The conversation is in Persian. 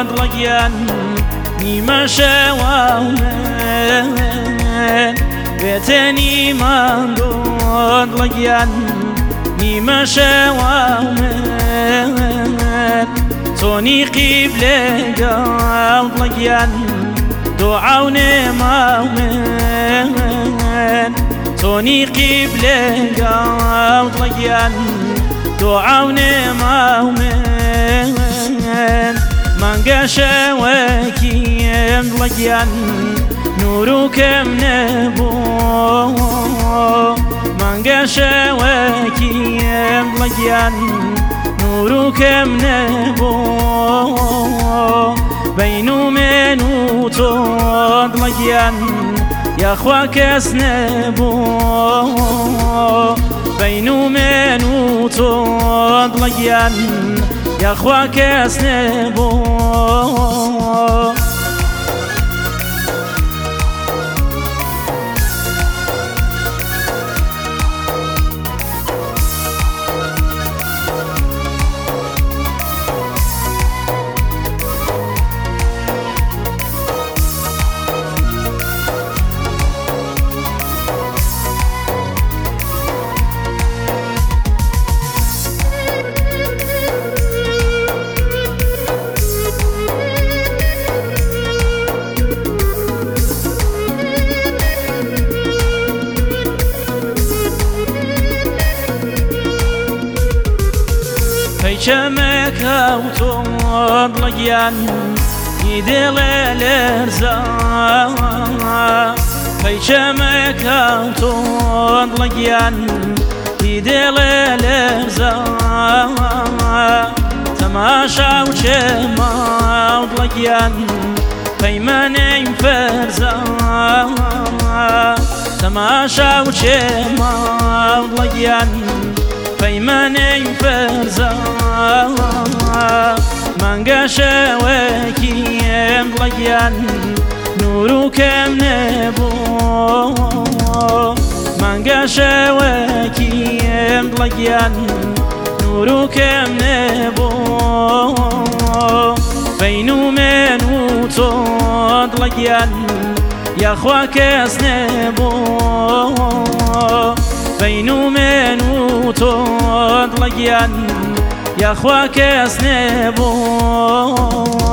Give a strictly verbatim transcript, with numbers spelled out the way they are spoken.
دڵگیان نیمە شەواومن بێتێنی ماندۆ دڵگیان نیمە شەواومن تۆنی قیبلێگەڵ دڵگیان دوعاو نێماومن تۆنی قیبلێگەڵ دڵگیان دوعاو نێماومن مانگە شەوەکیم دڵگیان نور و کەم نەبوو مانگە شەوەکیم دڵگیان نور و کەم نەبوو بەین و من و تۆ دڵگیان یاخوا کەس نەبوو بەین و من و تۆ دڵگیان یاخوا کەس نەبوو پەیچەمەکە و تۆ دڵگیان هیدێڵێ لێرزە پەیچەمەکە و تۆ دڵگیان هیدێڵێ لێرزە تەماشا و چێمە و دڵگیان پەیمانەیم فەرزە تەماشا و چێمە و دڵگیان پەیمانەیم فەرزە مانگە شەوەکیم دڵگیان نور و کەم نەبوو مانگە شەوەکیم دڵگیان نور و کەم نەبوو بەین و من و تۆ دڵگیان یاخوا کەس نەبوو بەین و من و تۆ دڵگیان یاخوا کەس نەبوو